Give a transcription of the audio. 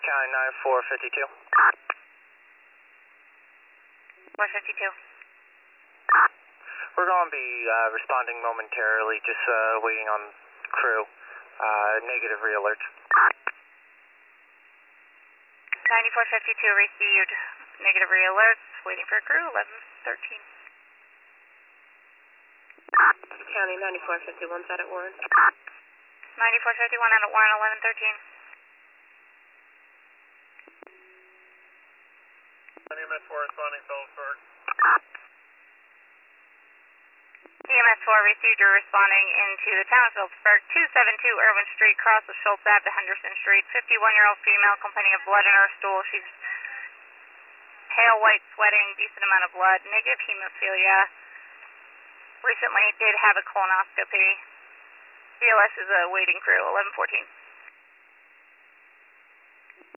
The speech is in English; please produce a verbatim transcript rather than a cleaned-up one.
County nine four fifty-two. four fifty-two. We're going to be uh, responding momentarily, just uh, waiting on crew. Uh, negative re-alert. ninety-four fifty-two received negative re-alerts, waiting for crew, eleven thirteen. County ninety-four fifty-one's out at Warren. ninety-four fifty-one out at Warren, eleven thirteen. E M S four responding Phillipsburg. E M S four received, you're responding into the town of Phillipsburg, two seventy-two Irwin Street, cross of Schultz Ave to Henderson Street. fifty-one-year-old female complaining of blood in her stool. She's pale white, sweating, decent amount of blood, negative hemophilia. Recently did have a colonoscopy. B L S is a waiting crew, eleven fourteen.